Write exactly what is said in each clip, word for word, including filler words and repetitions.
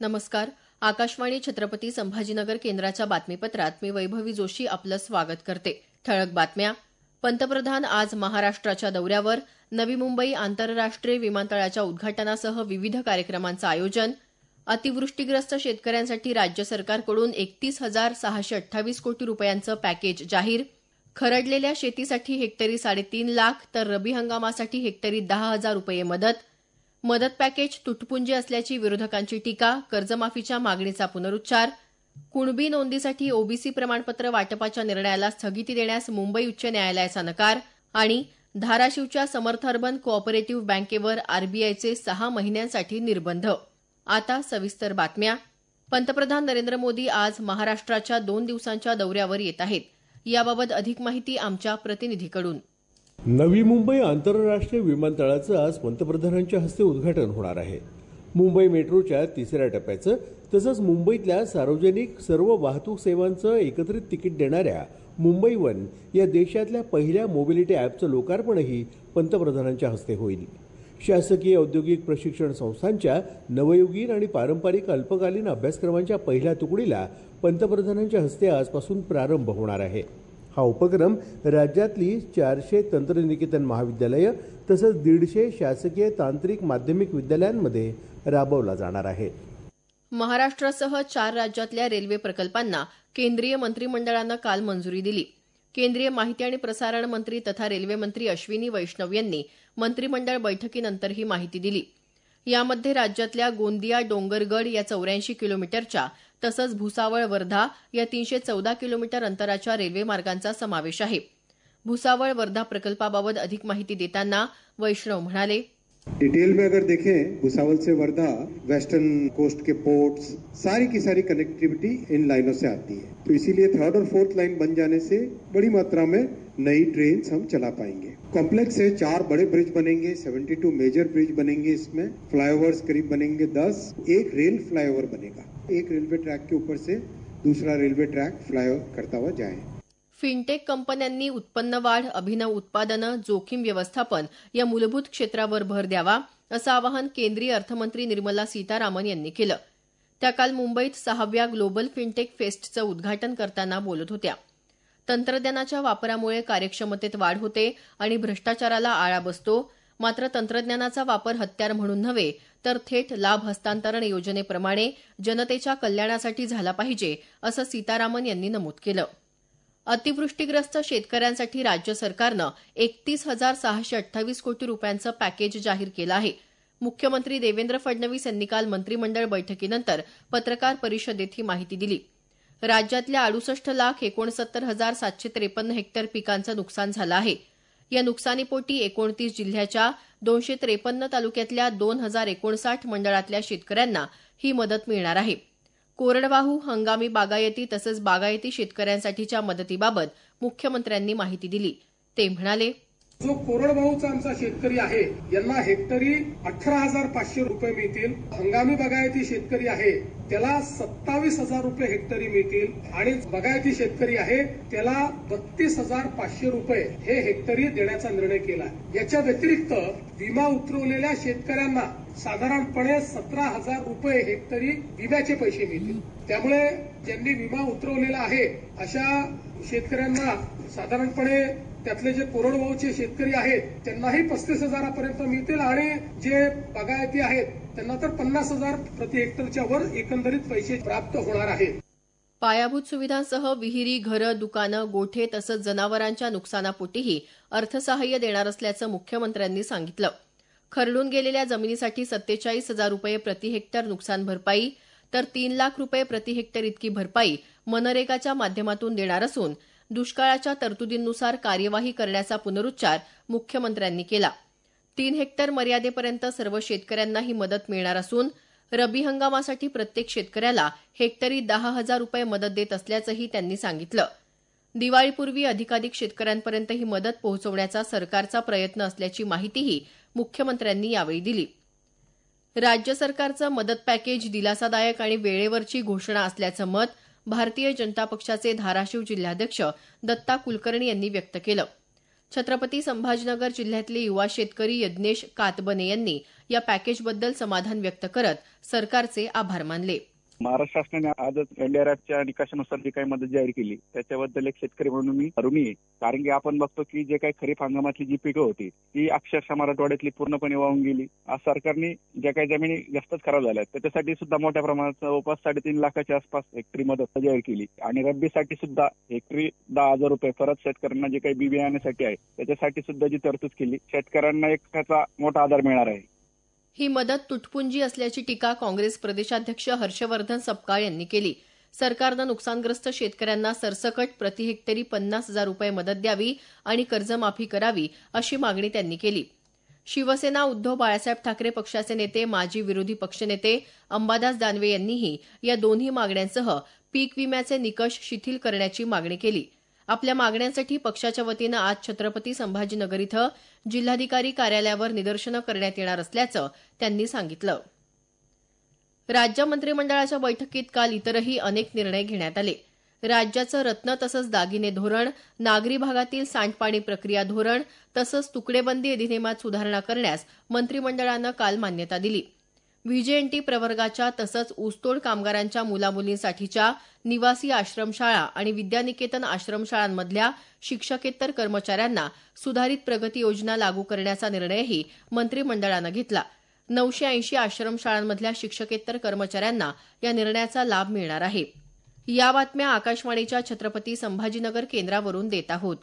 नमस्कार. आकाशवाणी छत्रपती संभाजीनगर केंद्राच्या बातमीपत्रात मी वैभवी जोशी आपलं स्वागत करते. ठळक बातम्या. पंतप्रधान आज महाराष्ट्राच्या दौऱ्यावर. नवी मुंबई आंतरराष्ट्रीय विमानतळाच्या उद्घाटनासह विविध कार्यक्रमांचं आयोजन. अतिवृष्टीग्रस्त शेतकऱ्यांसाठी राज्य सरकारकडून एकतीस हजार सहाशे अठ्ठावीस कोटी रुपयांचं पॅकेज जाहीर. खरडलेल्या शेतीसाठी हेक्टरी साडेतीन लाख तर रबी हंगामासाठी हेक्टरी दहा हजार रुपये मदत. मदत पॅकेज तुटपुंजे असल्याची विरोधकांची टीका. कर्जमाफीच्या मागणीचा पुनरुच्चार. कुणबी नोंदीसाठी ओबीसी प्रमाणपत्र वाटपाच्या निर्णयाला स्थगिती देण्यास मुंबई उच्च न्यायालयाचा नकार. आणि धाराशिवच्या समर्थ अर्बन कोऑपरेटिव्ह बँकेवर आरबीआयचे सहा महिन्यांसाठी निर्बंध. आता सविस्तर बातम्या. पंतप्रधान नरेंद्र मोदी आज महाराष्ट्राच्या दोन दिवसांच्या दौऱ्यावर येत आहेत. याबाबत अधिक माहिती आमच्या प्रतिनिधीकडून. नवी मुंबई आंतरराष्ट्रीय विमानतळाचं आज पंतप्रधानांच्या हस्ते उद्घाटन होणार आहे. मुंबई मेट्रोच्या तिसऱ्या टप्प्याचं तसंच मुंबईतल्या सार्वजनिक सर्व वाहतूक सेवांचं एकत्रित तिकीट देणाऱ्या मुंबई वन या देशातल्या पहिल्या मोबिलिटी ॲपचं लोकार्पणही पंतप्रधानांच्या हस्ते होईल. शासकीय औद्योगिक प्रशिक्षण संस्थांच्या नवयुगीन आणि पारंपरिक अल्पकालीन अभ्यासक्रमांच्या पहिल्या तुकडीला पंतप्रधानांच्या हस्ते आजपासून प्रारंभ होणार आहे. हा उपक्रम राज्यातली चारशे तंत्रनिकेतन महाविद्यालयं तसंच दीडशे शासकीय तांत्रिक माध्यमिक विद्यालयांमध्ये राबवला जाणार आहे. महाराष्ट्रासह चार राज्यातल्या रेल्वे प्रकल्पांना केंद्रीय मंत्रिमंडळानं काल मंजुरी दिली. केंद्रीय माहिती आणि प्रसारण मंत्री तथा रेल्वे मंत्री अश्विनी वैष्णव यांनी मंत्रिमंडळ बैठकीनंतर ही माहिती दिली. यामध्ये राज्यातल्या गोंदिया डोंगरगड या चौऱ्याऐंशी किलोमीटरच्या तसंच भुसावळ वर्धा या तीनशे चौदा किलोमीटर अंतराच्या रेल्वे मार्गांचा समावेश आहे. भुसावळ वर्धा प्रकल्पाबाबत अधिक माहिती देताना वैष्णव म्हणाले, डिटेल में अगर देखें भुसावल से वर्धा वेस्टर्न कोस्ट के पोर्ट्स सारी की सारी कनेक्टिविटी इन लाइनों से आती है, तो इसीलिए थर्ड और फोर्थ लाइन बन जाने से बड़ी मात्रा में नई ट्रेन हम चला पाएंगे. कॉम्प्लेक्स से चार बड़े ब्रिज बनेंगे, बहत्तर मेजर ब्रिज बनेंगे, इसमें फ्लाईओवर्स करीब बनेंगे दस, एक रेल फ्लाईओवर बनेगा, एक रेलवे ट्रैक के ऊपर से दूसरा रेलवे ट्रैक फ्लाई करता हुआ जाए. फिनटेक कंपन्यांनी उत्पन्न वाढ, अभिनव उत्पादनं, जोखीम व्यवस्थापन या मूलभूत क्षेत्रावर भर द्यावा असं आवाहन केंद्रीय अर्थमंत्री निर्मला सीतारामन यांनी केलं. त्या काल मुंबईत सहाव्या ग्लोबल फिनटेक फेस्टचं उद्घाटन करताना बोलत होत्या. तंत्रज्ञानाच्या वापरामुळे कार्यक्षमतेत वाढ होते आणि भ्रष्टाचाराला आळा बसतो. मात्र तंत्रज्ञानाचा वापर हत्यार म्हणून नव्हे तर थेट लाभ हस्तांतरण योजनेप्रमाणे जनतेच्या कल्याणासाठी झाला पाहिजे असं सीतारामन यांनी नमूद केलं. अतिवृष्टीग्रस्त शेतकऱ्यांसाठी राज्य सरकारनं एकतीस हजार सहाशे अठ्ठावीस कोटी रुपयांचं पॅकेज जाहीर केलं आहे. मुख्यमंत्री देवेंद्र फडणवीस यांनी काल मंत्रिमंडळ बैठकीनंतर पत्रकार परिषदेत ही माहिती दिली. राज्यातल्या अडुसष्ट लाख एकोणसत्तर हजार सातशे त्रेपन्न हेक्टर पिकांचं नुकसान झालं आहे. या नुकसानीपोटी एकोणतीस जिल्ह्याच्या दोनशे त्रेपन्न तालुक्यातल्या दोन हजार एकोणसाठ मंडळातल्या शेतकऱ्यांना ही मदत मिळणार आहे. कोरडवाहू, हंगामी बागायती तसंच बागायती शेतकऱ्यांसाठीच्या मदतीबाबत मुख्यमंत्र्यांनी माहिती दिली. ते म्हणाले, जो कोरडवाहूचा आमचा शेतकरी आहे यांना हेक्टरी अठरा हजार पाचशे रुपये मिळतील. हंगामी बागायती शेतकरी आहे त्याला सत्तावीस हजार रुपये हेक्टरी मिळतील आणि बागायती शेतकरी आहे त्याला बत्तीस हजार पाचशे रुपये हे हेक्टरी देण्याचा निर्णय केला. याच्या व्यतिरिक्त विमा उतरवलेल्या शेतकऱ्यांना साधारणपणे सतरा हजार रुपये हेक्टरी विम्याचे पैसे मिळतील. त्यामुळे ज्यांनी विमा उतरवलेला आहे अशा शेतकऱ्यांना साधारणपणे त्यातले जे कोरडवाहूचे शेतकरी आहेत त्यांनाही पस्तीस हजारापर्यंत मिळतील आणि जे बागायती आहेत त्यांना तर पन्नास हजार प्रति हेक्टरच्या वर एकंदरीत पैसे प्राप्त होणार आहेत. पायाभूत सुविधांसह विहिरी, घरं, दुकानं, गोठे तसंच जनावरांच्या नुकसानापोटीही अर्थसहाय्य देणार असल्याचं मुख्यमंत्र्यांनी सांगितलं. खरडून गेलेल्या जमिनीसाठी सत्तेचाळीस हजार रुपये प्रति हेक्टर नुकसान भरपाई तर तीन लाख रुपये प्रति हेक्टर इतकी भरपाई मनरेगाच्या माध्यमातून देणार असून दुष्काळाच्या तरतुदींनुसार कार्यवाही करण्याचा पुनरुच्चार मुख्यमंत्र्यांनी केला. तीन हेक्टर मर्यादेपर्यंत सर्व शेतकऱ्यांना ही मदत मिळणार असून रबी हंगामासाठी प्रत्येक शेतकऱ्याला हेक्टरी दहा हजार रुपये मदत देत असल्याचंही त्यांनी सांगितलं. दिवाळीपूर्वी अधिकाधिक शेतकऱ्यांपर्यंत ही मदत पोहोचवण्याचा सरकारचा प्रयत्न असल्याची माहितीही मुख्यमंत्र्यांनी यावेळी दिली. राज्य सरकारचं मदत पॅकेज दिलासादायक आणि वेळेवरची घोषणा असल्याचं मत भारतीय जनता पक्षाचे धाराशिव जिल्हाध्यक्ष दत्ता कुलकर्णी यांनी व्यक्त केलं. छत्रपती संभाजीनगर जिल्ह्यातले युवा शेतकरी यज्ञेश कातबने यांनी या पॅकेजबद्दल समाधान व्यक्त करत सरकारचे आभार मानले. महाराष्ट्र शासनाने आजच एनडीआरएफच्या निकषानुसार जी काही मदत जाहीर केली त्याच्याबद्दल एक शेतकरी म्हणून मी ऋणी आहे. कारण की आपण बघतो की जे काही खरीप हंगामातली जी पिकं होती ती अक्षरशः मराठवाड्यातली पूर्णपणे वाहून गेली. आज सरकारने ज्या काही जमिनी जास्तच खराब झाल्या त्याच्यासाठी सुद्धा मोठ्या प्रमाणात जवळपास साडेतीन लाखाच्या आसपास हेक्टरी मदत जाहीर केली आणि रब्बीसाठी सुद्धा हेक्टरी दहा हजार रुपये परत शेतकऱ्यांना जे काही बी बियाण्यासाठी आहे त्याच्यासाठी सुद्धा जी तरतूद केली. शेतकऱ्यांना एक त्याचा मोठा आधार मिळणार आहे. ही मदत तुटपुंजी असल्याची टीका काँग्रेस प्रदेशाध्यक्ष हर्षवर्धन सपकाळ यांनी केली. सरकारनं नुकसानग्रस्त शेतकऱ्यांना सरसकट प्रति हेक्टरी पन्नास हजार रुपये मदत द्यावी आणि कर्जमाफी करावी अशी मागणी त्यांनी केली. शिवसेना उद्धव बाळासाहेब ठाकरे पक्षाचे नेते माजी विरोधी पक्षनेते अंबादास दानवे यांनीही या दोन्ही मागण्यांसह पीक विम्याचे निकष शिथिल करण्याची मागणी केली. आपल्या मागण्यांसाठी पक्षाच्या वतीनं आज छत्रपती संभाजीनगर इथं जिल्हाधिकारी कार्यालयावर निदर्शनं करण्यात येणार असल्याचं त्यांनी सांगितलं. राज्य मंत्रिमंडळाच्या बैठकीत काल इतरही अनेक निर्णय घेण्यात आले. राज्याचं रत्न तसंच दागिने धोरण, नागरी भागातील सांडपाणी प्रक्रिया धोरण तसंच तुकडेबंदी अधिनियमात सुधारणा करण्यास मंत्रिमंडळानं काल मान्यता दिली. व्हीजेएनटी प्रवर्गाच्या तसंच ऊसतोड कामगारांच्या मुलामुलींसाठीच्या निवासी आश्रमशाळा आणि विद्यानिकेतन आश्रमशाळांमधल्या शिक्षकेतर कर्मचाऱ्यांना सुधारित प्रगती योजना लागू करण्याचा निर्णयही मंत्रिमंडळानं घेतला. नऊशे ऐंशी आश्रमशाळांमधल्या शिक्षकेतर कर्मचाऱ्यांना या निर्णयाचा लाभ मिळणार आहे. या बातम्या आकाशवाणीच्या छत्रपती संभाजीनगर केंद्रावरून देत आहोत.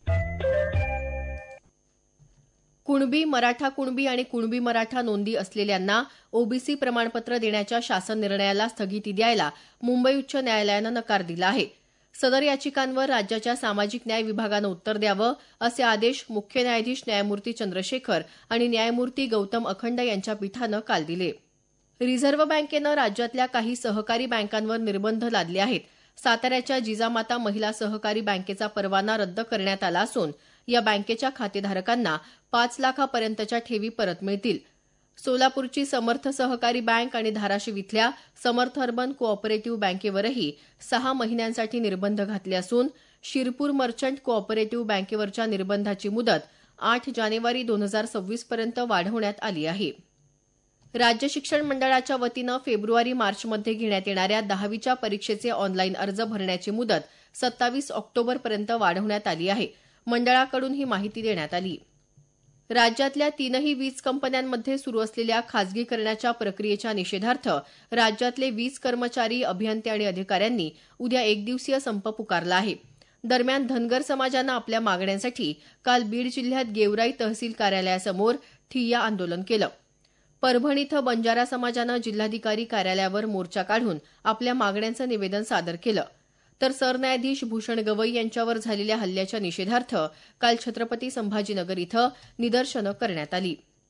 कुणबी, मराठा कुणबी आणि कुणबी मराठा नोंदी असलेल्यांना ओबीसी प्रमाणपत्र देण्याच्या शासन निर्णयाला स्थगिती द्यायला मुंबई उच्च न्यायालयानं नकार दिला आहे. सदर याचिकांवर राज्याच्या सामाजिक न्याय विभागानं उत्तर द्यावं असे आदेश मुख्य न्यायाधीश न्यायमूर्ती चंद्रशेखर आणि न्यायमूर्ती गौतम अखंड यांच्या पीठानं काल दिले. रिझर्व्ह बँकेनं राज्यातल्या काही सहकारी बँकांवर निर्बंध लादले आहेत. साताऱ्याच्या जिजामाता महिला सहकारी बँकेचा परवाना रद्द करण्यात आला असून या बँकेच्या खातेधारकांना पाच लाखापर्यंतच्या ठेवी परत मिळतील. सोलापूरची समर्थ सहकारी बँक आणि धाराशिव इथल्या समर्थ अर्बन कोऑपरेटिव्ह बँकेवरही सहा महिन्यांसाठी निर्बंध घातले असून शिरपूर मर्चंट कोऑपरेटिव्ह बँकेवरच्या निर्बंधाची मुदत आठ जानेवारी दोन हजार सव्वीस पर्यंत वाढवण्यात आली आहे. राज्य शिक्षण मंडळाच्या वतीनं फेब्रुवारी मार्चमध्ये घेण्यात येणाऱ्या दहावीच्या परीक्षेचे ऑनलाईन अर्ज भरण्याची मुदत सत्तावीस ऑक्टोबरपर्यंत वाढवण्यात आली आहे. मंडळाकडून ही माहिती देण्यात आली. राज्यातल्या तीनही वीज कंपन्यांमध्ये सुरू असलेल्या खासगीकरणाच्या प्रक्रियेच्या निषेधार्थ राज्यातले वीज कर्मचारी, अभियंते आणि अधिकाऱ्यांनी उद्या एकदिवसीय संप पुकारला आहे. दरम्यान धनगर समाजानं आपल्या मागण्यांसाठी काल बीड जिल्ह्यात गेवराई तहसील कार्यालयासमोर ठिय्या आंदोलन केलं. परभणी इथं बंजारा समाजानं जिल्हाधिकारी कार्यालयावर मोर्चा काढून आपल्या मागण्यांचं निवेदन सादर केलं. तर सरन्यायाधीश भूषण गवई यांच्यावर झालेल्या हल्ल्याच्या निषेधार्थ काल छत्रपती संभाजीनगर इथं निदर्शनं करण्यात आली.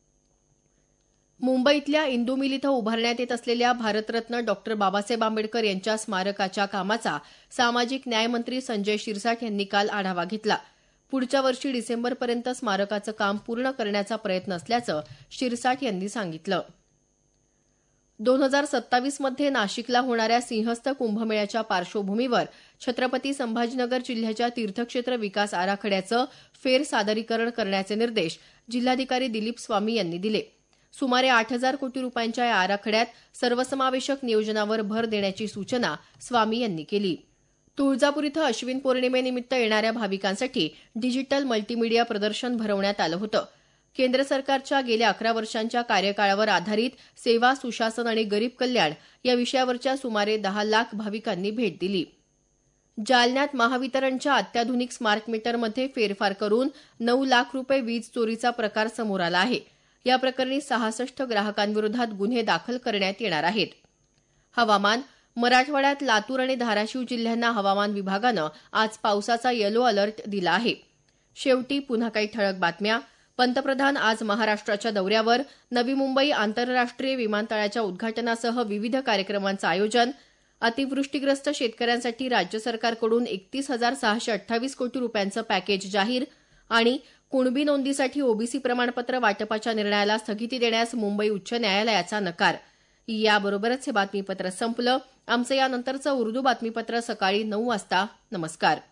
मुंबईतल्या इंदू मिल इथं उभारण्यात येत असलेल्या भारतरत्न डॉक्टर बाबासाहेब आंबेडकर यांच्या स्मारकाच्या कामाचा सामाजिक न्याय मंत्री संजय शिरसाट यांनी काल आढावा घेतला. पुढच्या वर्षी डिसेंबरपर्यंत स्मारकाचं काम पूर्ण करण्याचा प्रयत्न असल्याचं शिरसाट यांनी सांगितलं. दोन हजार सत्तावीसमध्ये नाशिकला होणाऱ्या सिंहस्थ कुंभमेळ्याच्या पार्श्वभूमीवर छत्रपती संभाजीनगर जिल्ह्याच्या तीर्थक्षेत्र विकास आराखड्याचं फेर सादरीकरण करण्याचे निर्देश जिल्हाधिकारी दिलीप स्वामी यांनी दिले. सुमारे आठ हजार कोटी रुपयांच्या या आराखड्यात सर्वसमावेशक नियोजनावर भर देण्याची सूचना स्वामी यांनी केली. तुळजापूर इथं अश्विन पौर्णिमेनिमित्त येणाऱ्या भाविकांसाठी डिजिटल मल्टीमीडिया प्रदर्शन भरवण्यात आलं होतं. केंद्र सरकारच्या गेल्या अकरा वर्षांच्या कार्यकाळावर आधारित सेवा, सुशासन आणि गरीब कल्याण या विषयावरच्या सुमारे दहा लाख भाविकांनी भेट दिली. जालन्यात महावितरणच्या अत्याधुनिक स्मार्ट मीटरमध्ये फेरफार करून नऊ लाख रुपये वीज चोरीचा प्रकार समोर आला आहे. या प्रकरणी सहासष्ट ग्राहकांविरोधात गुन्हे दाखल करण्यात येणार आहेत. हवामान. मराठवाड्यात लातूर आणि धाराशिव जिल्ह्यांना हवामान विभागानं आज पावसाचा येलो अलर्ट दिला आहे. शेवटी पुन्हा काही ठळक बातम्या. पंतप्रधान आज महाराष्ट्राच्या दौऱ्यावर. नवी मुंबई आंतरराष्ट्रीय विमानतळाच्या उद्घाटनासह विविध कार्यक्रमांचं आयोजन. अतिवृष्टीग्रस्त शेतकऱ्यांसाठी राज्य सरकारकडून एकतीस हजार सहाशे अठ्ठावीस कोटी रुपयांचं पॅकेज जाहीर. आणि कुणबी नोंदीसाठी ओबीसी प्रमाणपत्र वाटपाच्या निर्णयाला स्थगिती देण्यास मुंबई उच्च न्यायालयाचा नकार. याबरोबरच हे बातमीपत्र संपलं. आमचं यानंतरचं उर्दू बातमीपत्र सकाळी नऊ वाजता. नमस्कार.